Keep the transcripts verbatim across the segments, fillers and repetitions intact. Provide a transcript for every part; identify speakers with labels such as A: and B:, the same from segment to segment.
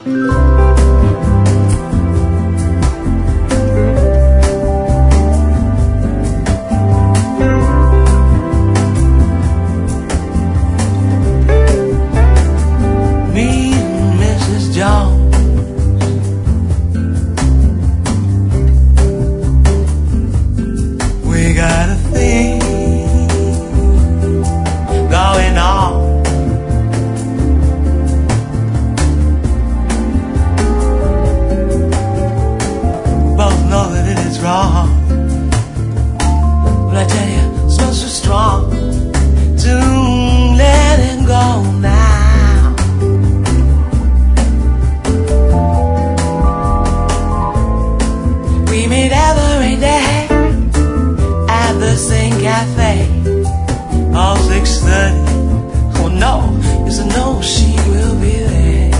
A: But I tell you, it smells so strong to let it go now. We meet every day at the same cafe, all six thirty. Oh no, yes I know she will be there,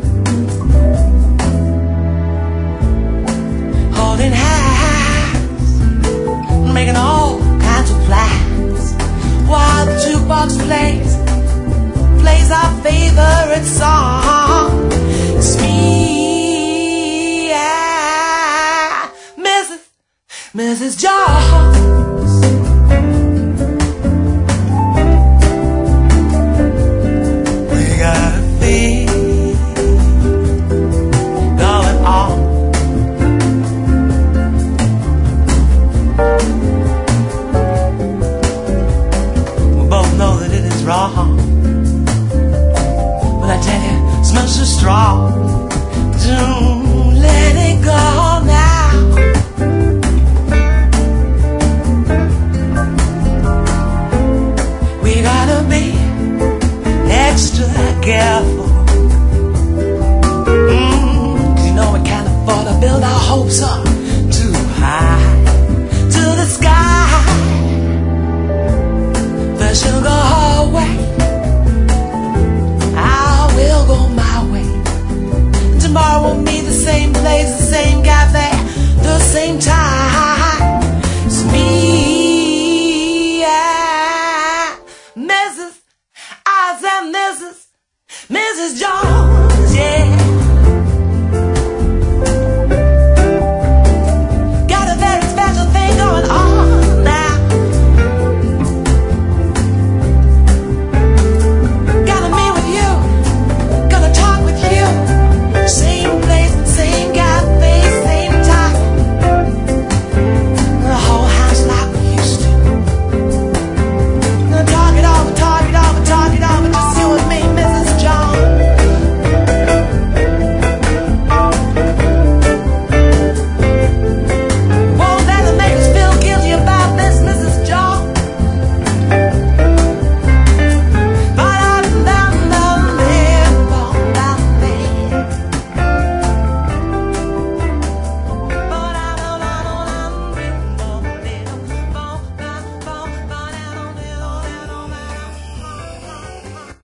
A: holding hands, making all kinds of plans, while the jukebox plays, plays our favorite song. It's me, yeah, Missus Missus Jones. We got a thing going on. Wrong, but I tell you, it smells so strong. Don't let it go now. We gotta be extra careful. Mm, 'cause you know we can't afford to build our hopes up